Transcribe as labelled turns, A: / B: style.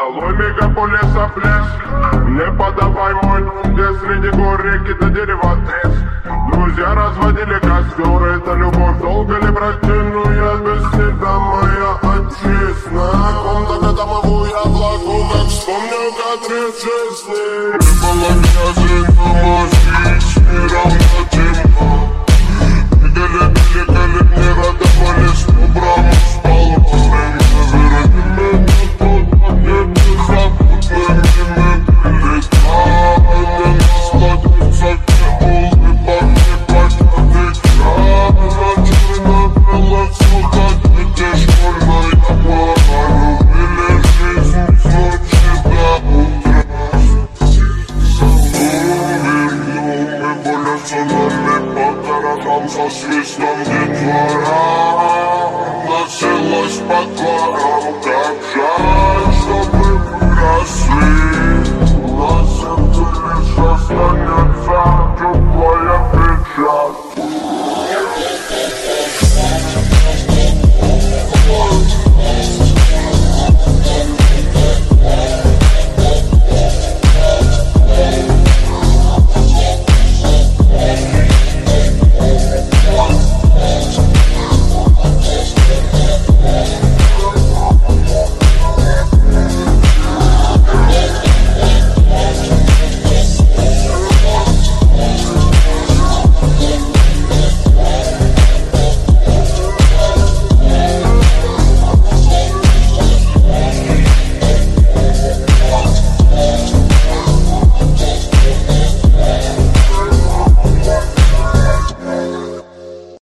A: Долой мегаполиса пляж. Не подавай мой дом, где среди гор реки до дерева треск. Друзья разводили костер, это любовь, долго ли протяну я без тебя, моя отчизна. Комната домовую я влагу, как вспомню, как жизни. Не было меня,